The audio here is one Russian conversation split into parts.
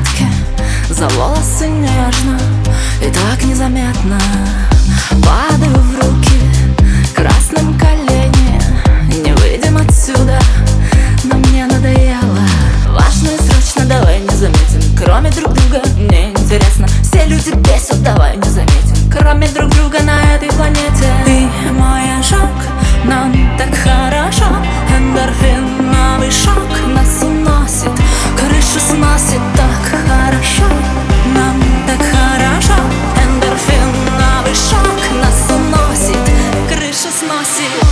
салфетке, за волосы нежно и так незаметно падаю в руки красным колени. Не выйдем отсюда, но мне надоело. Важно и срочно, давай не заметим. Кроме друг друга, мне интересно. Все люди бесят, давай не заметим. Кроме друг друга на этой планете. Ты мой ожог, нам так хорошо. Эндорфиновый шок нас уносит, крышу сносит. Так хорошо, нам так хорошо. Эндорфиновый шок нас уносит, крышу сносит.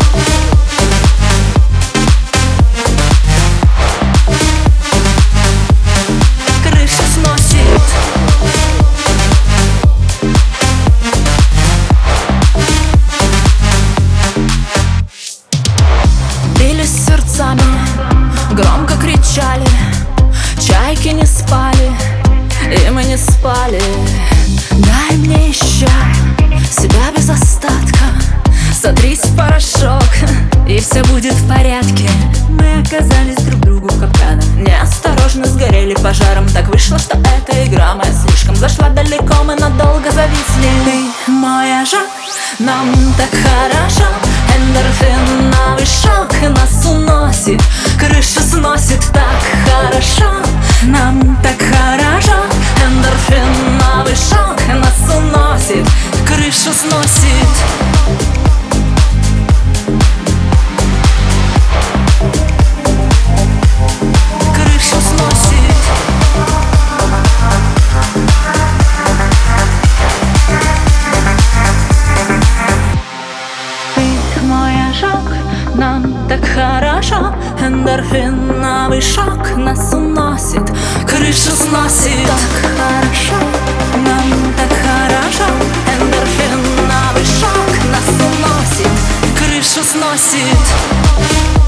Сердцами громко кричали, чайки не спали, и мы не спали. Дай мне еще себя без остатка, сотрись в порошок, и все будет в порядке. Мы оказались друг другу капканом, неосторожно сгорели пожаром. Так вышло, что эта игра моя слишком зашла далеко, мы надолго зависли. Ты мой ожог, нам так хорошо. Эндорфиновый шок нас уносит, крышу сносит. Так хорошо, нам так хорошо. Эндорфиновый шок нас уносит, крышу сносит. Крышу сносит. Нам так хорошо, эндорфиновый шок нас уносит, крышу сносит. Так хорошо, нам так хорошо. Эндорфиновый шок нас уносит, крышу сносит.